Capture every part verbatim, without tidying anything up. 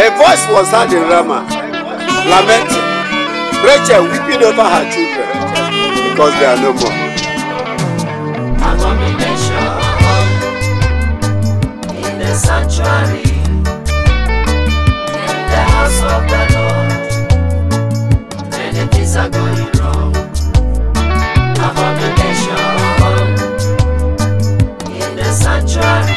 A voice was heard in Ramah, lamenting, Rachel weeping over her children because they are no more. Abomination in the sanctuary, in the house of the Lord. Many things are going wrong. Abomination in the sanctuary,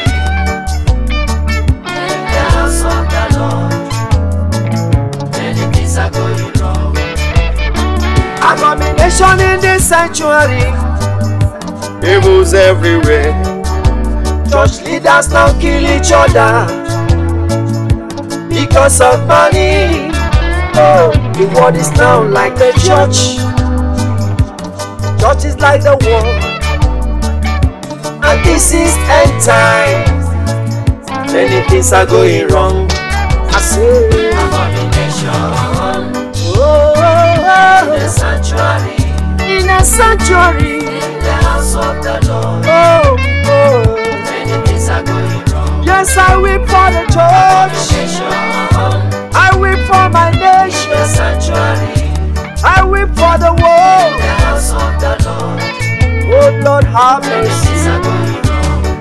in the house of the Lord. Many things are going wrong. Abomination in the sanctuary, Evils everywhere. church leaders now kill each other because of money. Oh, the world is now like the church. Church is like the world, and this is end time. Many things are going wrong. I say, Abomination oh, in the sanctuary, in a sanctuary. in the house of the Lord. Oh, oh. Many things are going wrong. Yes, I weep for the church. Abomination I weep for my in the nation. sanctuary, I weep for the in world. the house of the Lord. Oh Lord, have Many mercy. things are going wrong.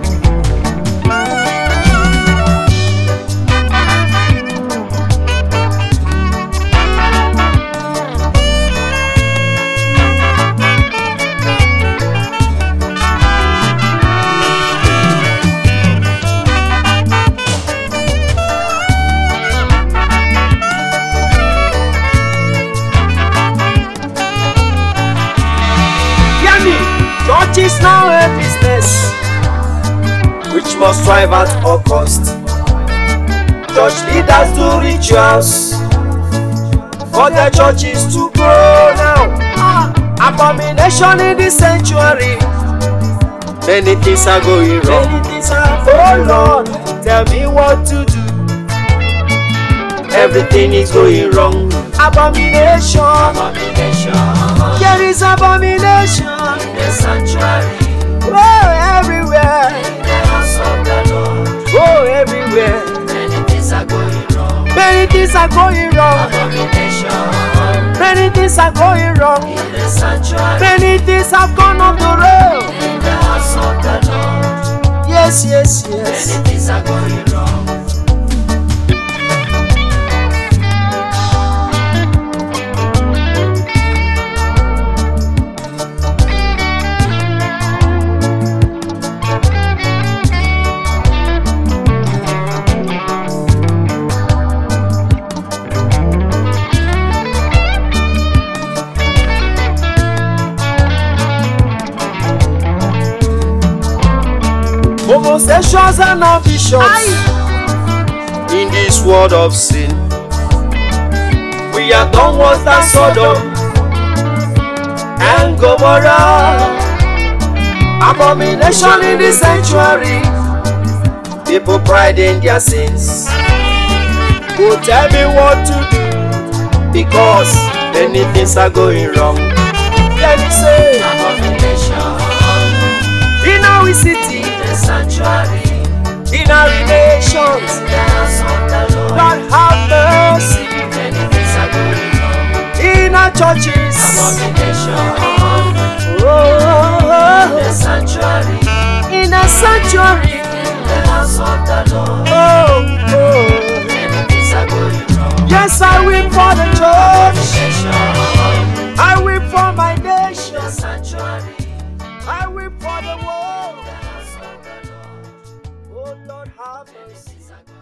Hear me. Church is now a business which must thrive at all cost. Church leaders do rituals for their churches to grow now. Ah, abomination in the sanctuary. Many things are going wrong. Many things are, oh Lord, tell me what to do. Everything is going wrong. Abomination, Abomination there is abomination. in the sanctuary, Oh, everywhere. in the house of the Lord. Oh, everywhere. Many things are going wrong. Many things are going wrong. Abomination Many things are going wrong. in the sanctuary, Many things have gone off the road. in the house of the Lord. Yes, yes, yes. Many things are going wrong. Homosexuals and ambitions In this world of sin, we are done worse than Sodom and Gomorrah. Abomination in the sanctuary. people pride in their sins. Go tell me what to do, Because many things are going wrong. let me say, Abomination in our city, in the sanctuary, in our relations, in the house of the Lord. God have mercy. Many things are going wrong. In our churches, Abomination oh, in the sanctuary, in a sanctuary, in the house of the Lord. oh, oh. Many things are going wrong. Yes, I weep for the church. Abomination I weep for my in nation. the sanctuary, I weep for the world. in the house of the Lord. Oh Lord, have Many mercy. things are going